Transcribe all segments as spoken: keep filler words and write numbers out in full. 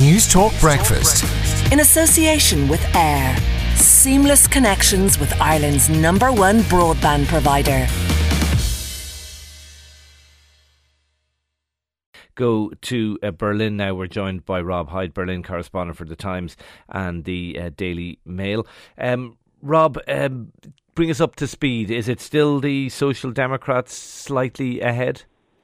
News Talk Breakfast. In association with Air. Seamless connections with Ireland's number one broadband provider. Go to uh, Berlin now. We're joined by Rob Hyde, Berlin correspondent for The Times and the uh, Daily Mail. Um, Rob, um, bring us up to speed. Is it still the Social Democrats slightly ahead?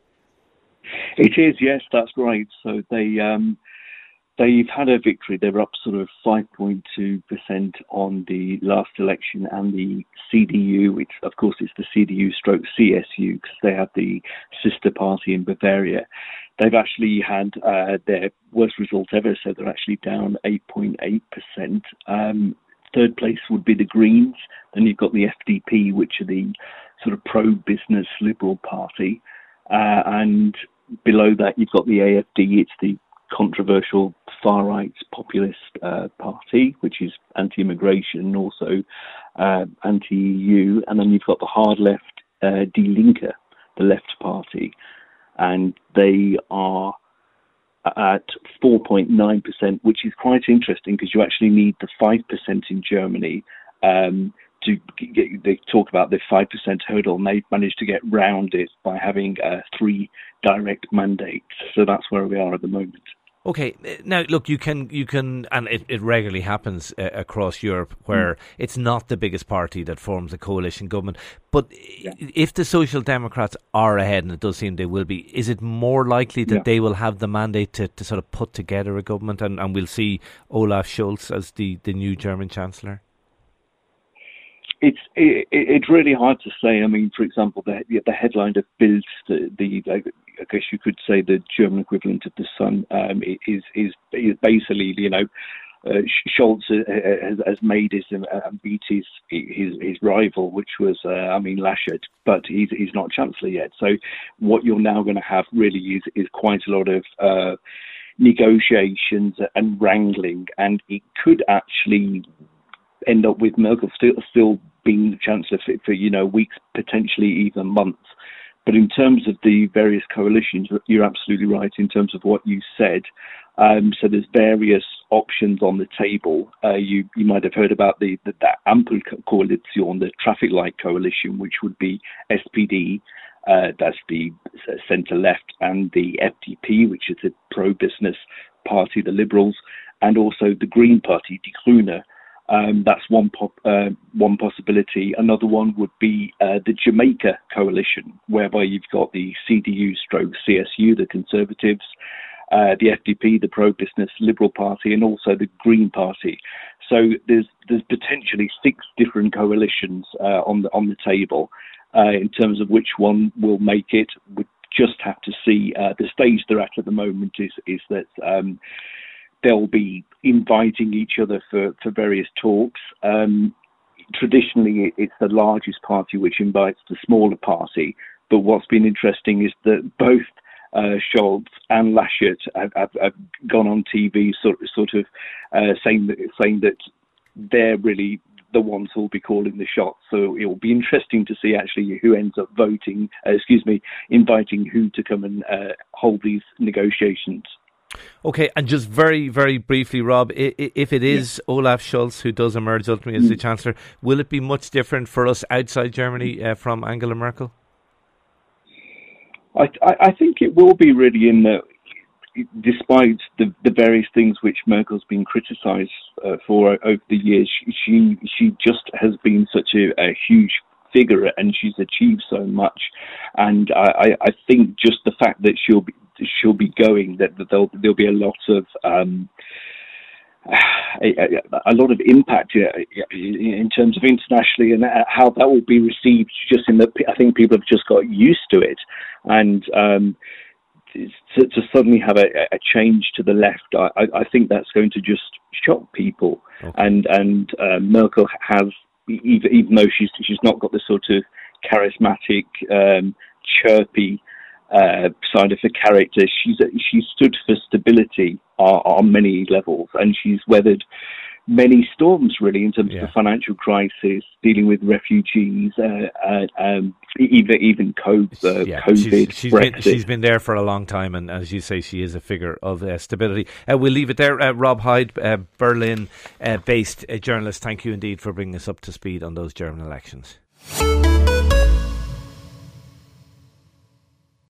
It is, yes, that's right. So they, um, they've had a victory. They're up sort of five point two percent on the last election, and the C D U, which of course is the C D U stroke C S U, because they have the sister party in Bavaria. They've actually had uh, their worst result ever, so they're actually down eight point eight percent. Um, third place would be the Greens. Then you've got the F D P, which are the sort of pro-business Liberal Party. Uh, and below that, you've got the A F D. It's the controversial far-right populist uh, party, which is anti-immigration and also uh, anti-E U. And then you've got the hard left, uh, Die Linke, the left party. And they are at four point nine percent, which is quite interesting because you actually need the five percent in Germany um, to get, they talk about the five percent hurdle, and they've managed to get round it by having uh, three direct mandates. So that's where we are at the moment. Okay, now look, you can, you can, and it, it regularly happens uh, across Europe where mm. it's not the biggest party that forms a coalition government. But yeah. if the Social Democrats are ahead, and it does seem they will be, is it more likely that yeah. they will have the mandate to, to sort of put together a government, and, and we'll see Olaf Scholz as the, the new German Chancellor? It's it, it's really hard to say. I mean, for example, the the headline of Bild, the, the I guess you could say the German equivalent of the Sun, um, is is is basically, you know, uh, Scholz has, has made his uh, beat his, his his rival, which was uh, I mean Laschet, but he's he's not Chancellor yet. So what you're now going to have really is is quite a lot of uh, negotiations and wrangling, and it could actually end up with Merkel still still being the Chancellor for, for you know weeks, potentially even months. But in terms of the various coalitions, you're absolutely right in terms of what you said. Um, so there's various options on the table. Uh, you you might have heard about the, the that Ampel coalition, the traffic light coalition, which would be S P D, uh, that's the centre left, and the F D P, which is the pro-business party, the Liberals, and also the Green Party, Die Grüne. Um, that's one pop, uh, one possibility. Another one would be uh, the Jamaica coalition, whereby you've got the C D U stroke C S U, the Conservatives, uh, the F D P, the pro-business Liberal Party, and also the Green Party. So there's there's potentially six different coalitions uh, on the on the table. Uh, in terms of which one will make it, we just have to see. Uh, the stage they're at at the moment is is that. Um, They'll be inviting each other for, for various talks. Um, traditionally, it's the largest party which invites the smaller party. But what's been interesting is that both uh, Scholz and Laschet have, have, have gone on T V sort, sort of uh, saying that, saying that they're really the ones who will be calling the shots. So it will be interesting to see actually who ends up voting, uh, excuse me, inviting who to come and uh, hold these negotiations. Okay, and just very, very briefly, Rob, if it is yeah. Olaf Scholz who does emerge ultimately as mm. the Chancellor, will it be much different for us outside Germany uh, from Angela Merkel? I, I think it will be really in the, despite the, the various things which Merkel's been criticised uh, for over the years, she she just has been such a, a huge figure, and she's achieved so much. And I, I think just the fact that she'll be she'll be going, that, that there'll there'll be a lot of um, a, a, a lot of impact in terms of internationally, and how that will be received. Just in that, I think people have just got used to it, and um, to, to suddenly have a, a change to the left, I, I think that's going to just shock people. Okay. And and uh, Merkel has, even even though she's she's not got the sort of charismatic, um, chirpy uh, side of her character, she's she's stood for stability on, on many levels, and she's weathered many storms, really, in terms Yeah. of the financial crisis, dealing with refugees, uh, uh, um, even even COVID, uh, yeah, COVID she's, she's Brexit. been she's been there for a long time, and as you say, she is a figure of uh, stability. Uh, we'll leave it there. Uh, Rob Hyde, uh, Berlin-based uh, journalist. Thank you indeed for bringing us up to speed on those German elections.